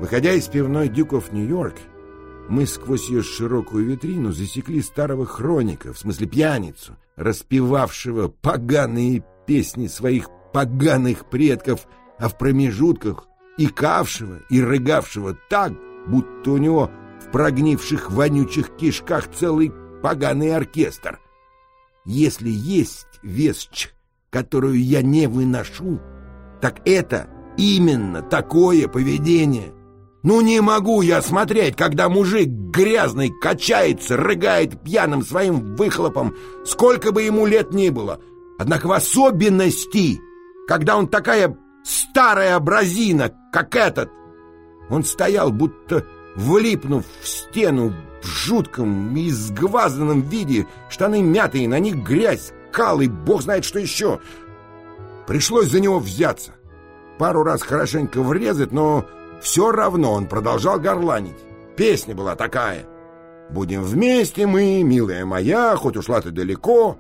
Выходя из пивной «Дюк оф Нью-Йорк», мы сквозь ее широкую витрину засекли старого хроника, в смысле пьяницу, распевавшего поганые песни своих поганых предков, а в промежутках икавшего и рыгавшего так, будто у него в прогнивших вонючих кишках целый поганый оркестр. Если есть вещь, которую я не выношу, так это именно такое поведение. Ну не могу я смотреть, когда мужик грязный качается, рыгает пьяным своим выхлопом, сколько бы ему лет ни было. Однако в особенности, когда он такая старая образина, как этот. Он стоял, будто влипнув в стену, в жутком и изгвазданном виде, штаны мятые, на них грязь, кал и бог знает что еще. Пришлось за него взяться. Пару раз хорошенько врезать, но все равно он продолжал горланить. Песня была такая: «Будем вместе мы, милая моя, хоть ушла ты далеко».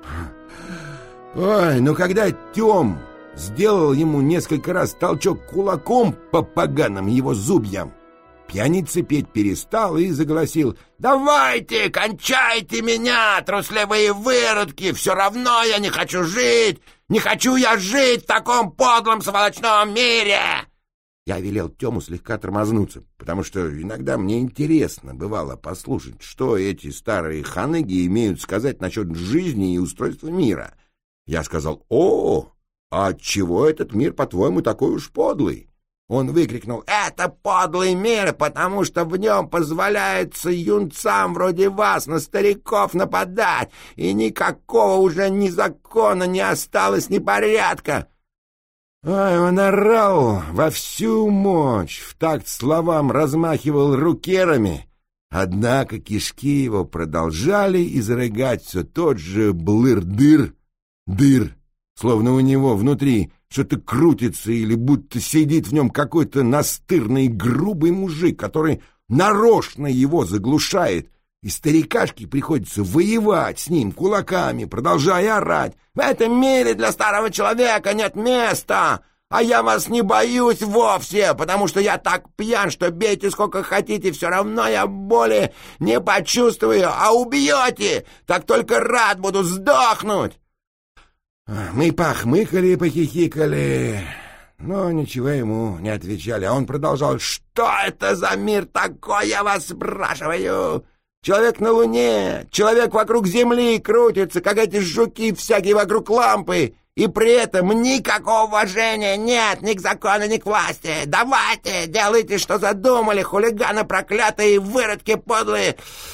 Ой, но когда Тём сделал ему несколько раз толчок кулаком по поганым его зубьям, пьяница петь перестал и заголосил: «Давайте, кончайте меня, трусливые выродки! Все равно я не хочу жить! Не хочу я жить в таком подлом сволочном мире!» Я велел Тему слегка тормознуться, потому что иногда мне интересно бывало послушать, что эти старые ханыги имеют сказать насчет жизни и устройства мира. Я сказал: «О, а отчего этот мир, по-твоему, такой уж подлый?» Он выкрикнул: «Это подлый мир, потому что в нем позволяется юнцам вроде вас на стариков нападать, и никакого уже ни закона не осталось, ни порядка». Ой, он орал во всю мощь, в такт словам размахивал рукерами, однако кишки его продолжали изрыгать все тот же блыр-дыр, дыр, словно у него внутри что-то крутится или будто сидит в нем какой-то настырный грубый мужик, который нарочно его заглушает, и старикашке приходится воевать с ним кулаками, продолжая орать: «В этом мире для старого человека нет места, а я вас не боюсь вовсе, потому что я так пьян, что бейте сколько хотите, все равно я боли не почувствую, а убьете, так только рад буду сдохнуть». Мы похмыкали и похихикали, но ничего ему не отвечали, а он продолжал: «Что это за мир такой, я вас спрашиваю? Человек на Луне, человек вокруг Земли крутится, как эти жуки всякие вокруг лампы, и при этом никакого уважения нет ни к закону, ни к власти. Давайте, делайте, что задумали, хулиганы проклятые, выродки подлые».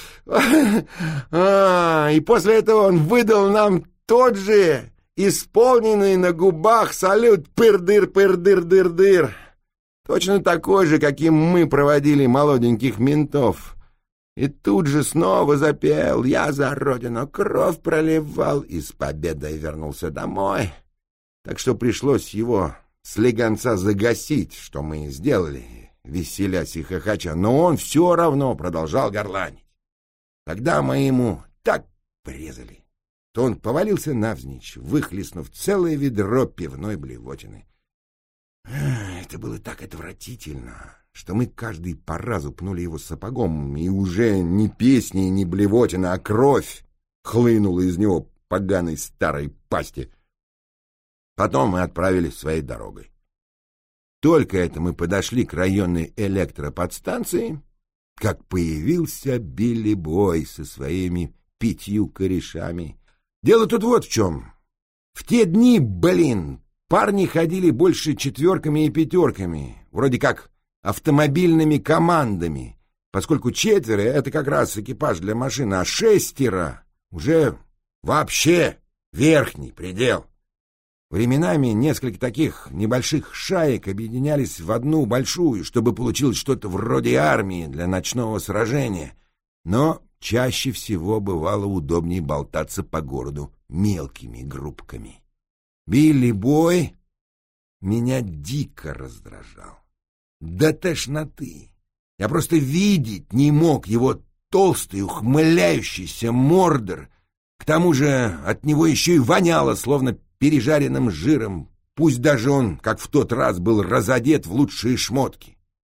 И после этого он выдал нам тот же исполненный на губах салют «пыр-дыр-пыр-дыр-дыр-дыр», точно такой же, каким мы проводили молоденьких ментов. И тут же снова запел: «Я за родину кровь проливал» и с победой вернулся домой. Так что пришлось его слегонца загасить, что мы и сделали, веселясь и хохоча, но он все равно продолжал горланить. Тогда мы ему так порезали, то он повалился навзничь, выхлестнув целое ведро пивной блевотины. Это было так отвратительно, что мы каждый по разу пнули его сапогом, и уже не песни, не блевотина, а кровь хлынула из него поганой старой пасти. Потом мы отправились своей дорогой. Только это мы подошли к районной электроподстанции, как появился Билли Бой со своими 5 корешами. Дело тут вот в чем. В те дни, парни ходили больше 4 и 5, вроде как автомобильными командами, поскольку 4 — это как раз экипаж для машины, а 6 уже вообще верхний предел. Временами несколько таких небольших шаек объединялись в одну большую, чтобы получилось что-то вроде армии для ночного сражения, но чаще всего бывало удобнее болтаться по городу мелкими группками. Билли Бой меня дико раздражал. До тошноты. Я просто видеть не мог его толстый, ухмыляющийся мордор. К тому же от него еще и воняло, словно пережаренным жиром, пусть даже он, как в тот раз, был разодет в лучшие шмотки.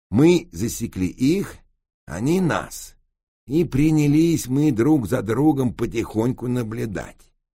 Мы засекли их, они нас, и принялись мы друг за другом потихоньку наблюдать.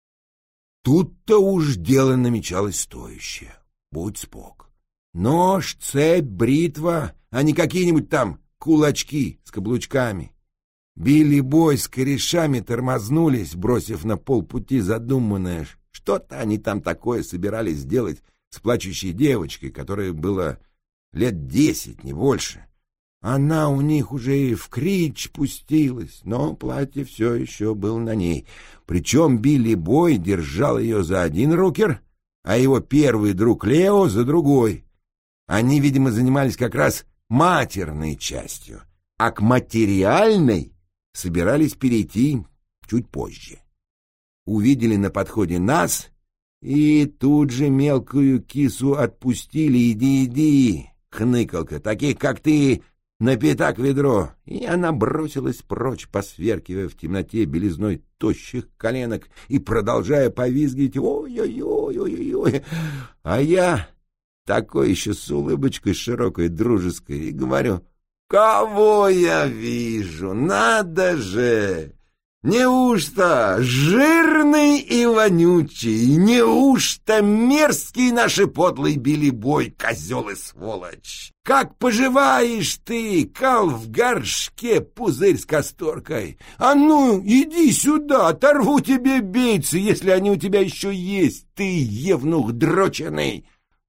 Тут-то уж дело намечалось стоящее. Будь спок. Нож, цепь, бритва, а не какие-нибудь там кулачки с каблучками. Билли Бой с корешами тормознулись, бросив на полпути задуманное. Что-то они там такое собирались сделать с плачущей девочкой, которой было лет 10, не больше. Она у них уже и в крич пустилась, но платье все еще было на ней. Причем Билли Бой держал ее за один рукер, а его первый друг Лео за другой. Они, видимо, занимались как раз матерной частью, а к материальной собирались перейти чуть позже. Увидели на подходе нас и тут же мелкую кису отпустили. Иди, хныкалка, таких, как ты, на пятак ведро. И она бросилась прочь, посверкивая в темноте белизной тощих коленок и продолжая повизгивать: ой-ой-ой-ой-ой. А я такой еще с улыбочкой широкой, дружеской, и говорю: кого я вижу? Надо же! Неужто жирный и вонючий? Неужто мерзкий наш подлый Билли Бой, козел и сволочь? Как поживаешь ты, кал в горшке, пузырь с касторкой? А ну, иди сюда, оторву тебе бейцы, если они у тебя еще есть, ты евнух дроченый.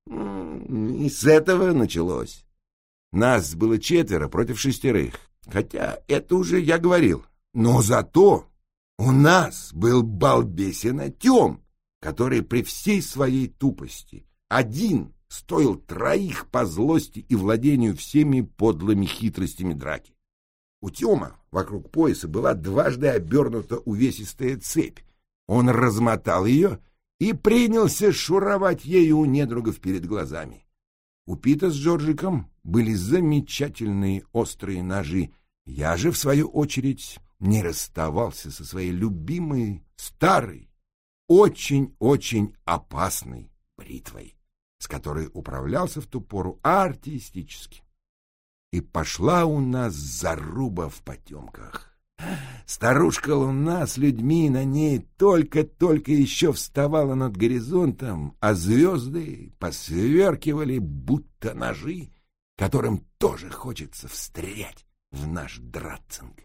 И с этого началось. Нас было 4 против 6, хотя это уже я говорил. Но зато у нас был балбесин Артем, который при всей своей тупости один стоил 3 по злости и владению всеми подлыми хитростями драки. У Тёма вокруг пояса была дважды обернута увесистая цепь. Он размотал ее и принялся шуровать ею у недругов перед глазами. У Пита с Джорджиком были замечательные острые ножи. Я же, в свою очередь, не расставался со своей любимой, старой, очень-очень опасной бритвой, с которой управлялся в ту пору артистически. И пошла у нас заруба в потемках. Старушка Луна с людьми на ней только-только еще вставала над горизонтом, а звезды посверкивали, будто ножи, которым тоже хочется встрять в наш драцинг.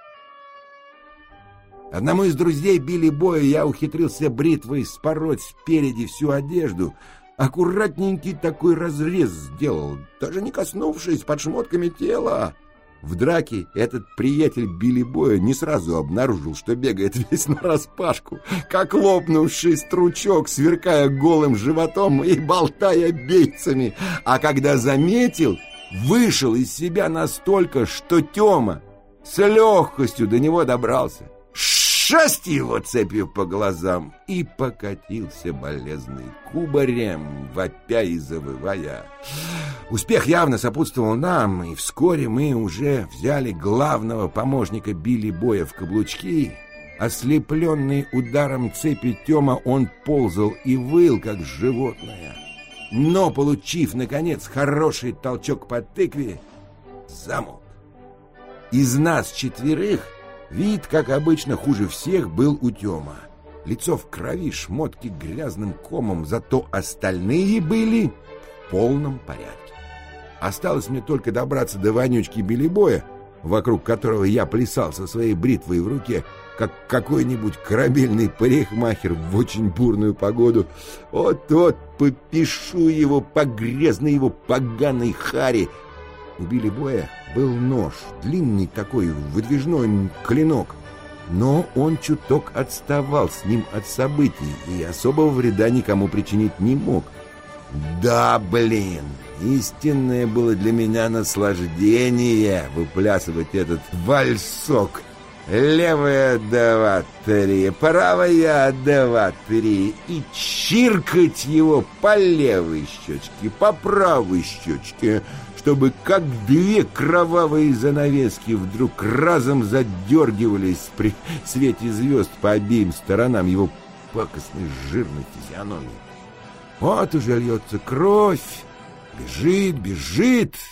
Одному из друзей Билли Боя я ухитрился бритвой спороть спереди всю одежду. Аккуратненький такой разрез сделал, даже не коснувшись под шмотками тела. В драке этот приятель Билли Боя не сразу обнаружил, что бегает весь нараспашку, как лопнувший стручок, сверкая голым животом и болтая бейцами. А когда заметил, вышел из себя настолько, что Тёма с легкостью до него добрался. Шасть его цепью по глазам и покатился болезный кубарем, вопя и завывая. Успех явно сопутствовал нам, и вскоре мы уже взяли главного помощника Билли Боя в каблучки. Ослепленный ударом цепи Тёма, он ползал и выл, как животное. Но, получив, наконец, хороший толчок по тыкве, замолк. Из нас 4 вид, как обычно, хуже всех был у Тёма. Лицо в крови, шмотки грязным комом, зато остальные были в полном порядке. Осталось мне только добраться до вонючки Билли Боя, вокруг которого я плясал со своей бритвой в руке, как какой-нибудь корабельный парикмахер в очень бурную погоду. Вот-вот попишу его по грязной его поганой харе. У Билли Боя был нож, длинный такой, выдвижной клинок, но он чуток отставал с ним от событий и особого вреда никому причинить не мог. Да, блин, истинное было для меня наслаждение выплясывать этот вальсок. Левая 2, 3, правая 2, 3 и чиркать его по левой щечке, по правой щечке, чтобы как 2 кровавые занавески вдруг разом задергивались при свете звезд по обеим сторонам его пакостной жирной физиономии. Вот уже льется кровь, бежит,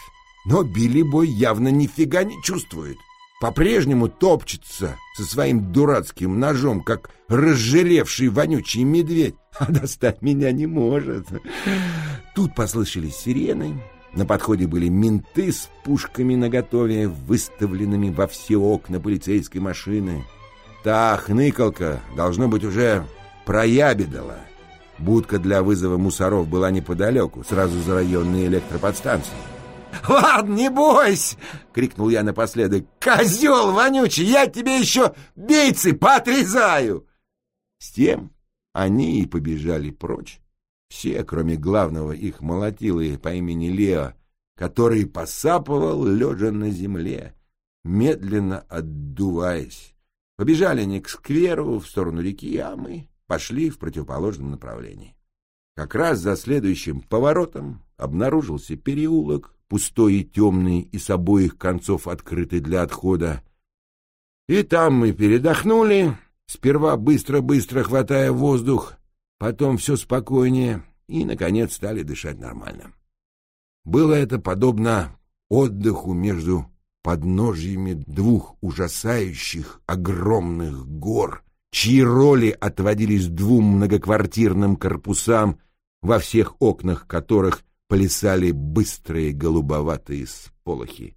Но Билли Бой явно нифига не чувствует. По-прежнему топчется со своим дурацким ножом, как разжиревший вонючий медведь, а достать меня не может. Тут послышались сирены. На подходе были менты с пушками наготове, выставленными во все окна полицейской машины. Та хныкалка, должно быть, уже проябедала. Будка для вызова мусоров была неподалеку, сразу за районной электроподстанцией. «Ладно, не бойся!» — крикнул я напоследок. «Козел вонючий, я тебе еще бейцы поотрезаю!» С тем они и побежали прочь. Все, кроме главного их молотилы по имени Лео, который посапывал, лежа на земле, медленно отдуваясь. Побежали они к скверу в сторону реки, а мы пошли в противоположном направлении. Как раз за следующим поворотом обнаружился переулок, пустой и темный, и с обоих концов открытый для отхода. И там мы передохнули, сперва быстро-быстро хватая воздух, потом все спокойнее, и, наконец, стали дышать нормально. Было это подобно отдыху между подножьями двух ужасающих огромных гор, чьи роли отводились двум многоквартирным корпусам, во всех окнах которых плясали быстрые голубоватые сполохи.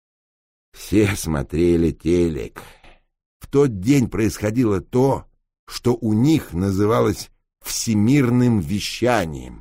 Все смотрели телек. В тот день происходило то, что у них называлось всемирным вещанием.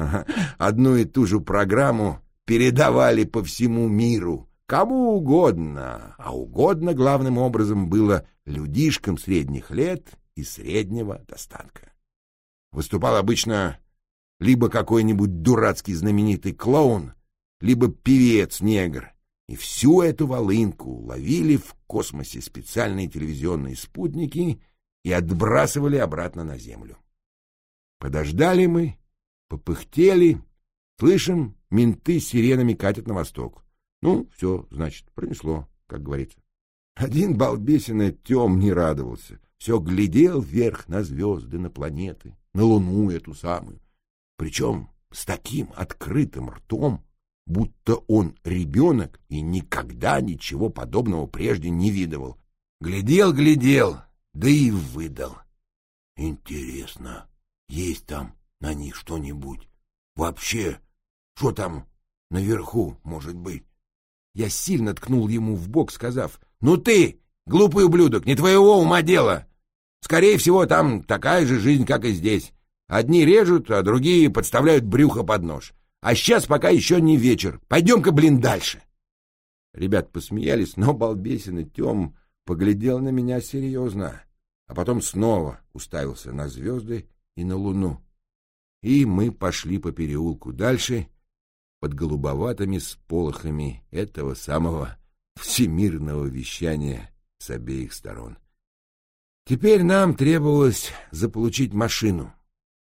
Одну и ту же программу передавали по всему миру, кому угодно, а угодно главным образом было людишкам средних лет и среднего достатка. Выступал обычно либо какой-нибудь дурацкий знаменитый клоун, либо певец-негр, и всю эту волынку ловили в космосе специальные телевизионные спутники и отбрасывали обратно на Землю. Подождали мы, попыхтели, слышим, менты с сиренами катят на восток. Ну, все, значит, пронесло, как говорится. Один балбесина Тем не радовался, все глядел вверх на звезды, на планеты, на Луну эту самую. Причем с таким открытым ртом, будто он ребенок и никогда ничего подобного прежде не видывал. Глядел, да и выдал. Интересно, есть там на них что-нибудь? Вообще, что там наверху может быть? Я сильно ткнул ему в бок, сказав: «Ну ты, глупый ублюдок, не твоего ума дело. Скорее всего, там такая же жизнь, как и здесь. Одни режут, а другие подставляют брюхо под нож. А сейчас пока еще не вечер. Пойдем-ка, дальше». Ребят посмеялись, но балбесин и Тем поглядел на меня серьезно, а потом снова уставился на звезды и на Луну. И мы пошли по переулку дальше, под голубоватыми сполохами этого самого всемирного вещания с обеих сторон. Теперь нам требовалось заполучить машину.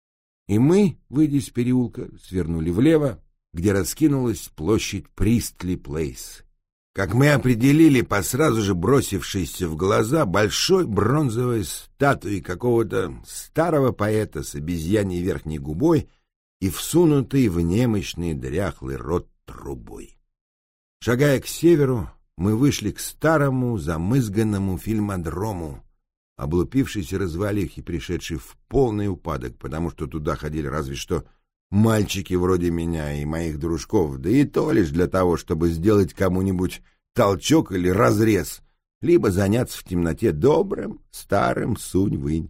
И мы, выйдя из переулка, свернули влево, где раскинулась площадь Пристли-Плейс. Как мы определили по сразу же бросившейся в глаза большой бронзовой статуи какого-то старого поэта с обезьяньей верхней губой и всунутой в немощный дряхлый рот трубой. Шагая к северу, мы вышли к старому замызганному фильмодрому, облупившейся развалихе, пришедшей в полный упадок, потому что туда ходили разве что мальчики вроде меня и моих дружков, да и то лишь для того, чтобы сделать кому-нибудь толчок или разрез, либо заняться в темноте добрым старым сунь-вынь.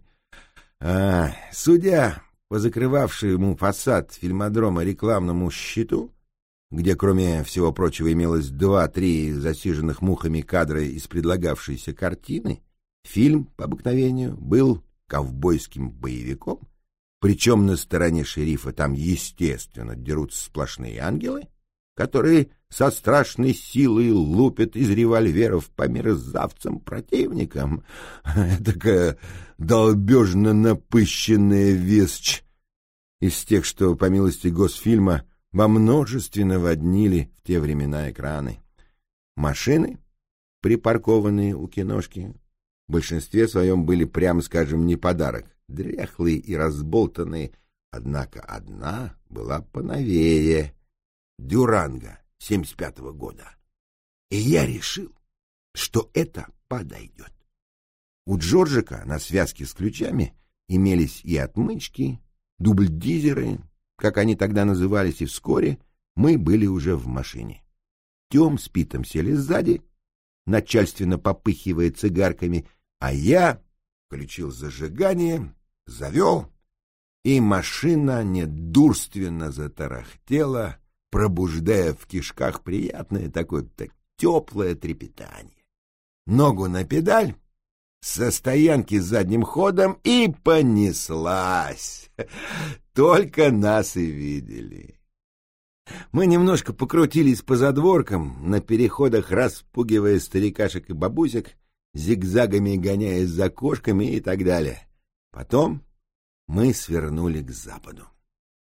Судя по закрывавшему фасад фильмодрома рекламному щиту, где, кроме всего прочего, имелось 2-3 засиженных мухами кадра из предлагавшейся картины, фильм, по обыкновению, был ковбойским боевиком, причем на стороне шерифа там, естественно, дерутся сплошные ангелы, которые со страшной силой лупят из револьверов по мерзавцам-противникам. Такая долбежно напыщенная вещь из тех, что, по милости Госфильма, во множестве наводнили в те времена экраны. Машины, припаркованные у киношки, в большинстве своем были, прямо скажем, не подарок, дряхлые и разболтанные, однако одна была поновее — «Дюранго», 1975 года. И я решил, что это подойдет. У Джорджика на связке с ключами имелись и отмычки, дубльдизеры, как они тогда назывались, и вскоре мы были уже в машине. Тем с Питом сели сзади, начальственно попыхивая цигарками, а я включил зажигание, завел, и машина недурственно затарахтела, пробуждая в кишках приятное такое-то теплое трепетание. Ногу на педаль, со стоянки задним ходом, и понеслась. Только нас и видели. Мы немножко покрутились по задворкам, на переходах распугивая старикашек и бабусек, зигзагами гоняясь за кошками и так далее. Потом мы свернули к западу.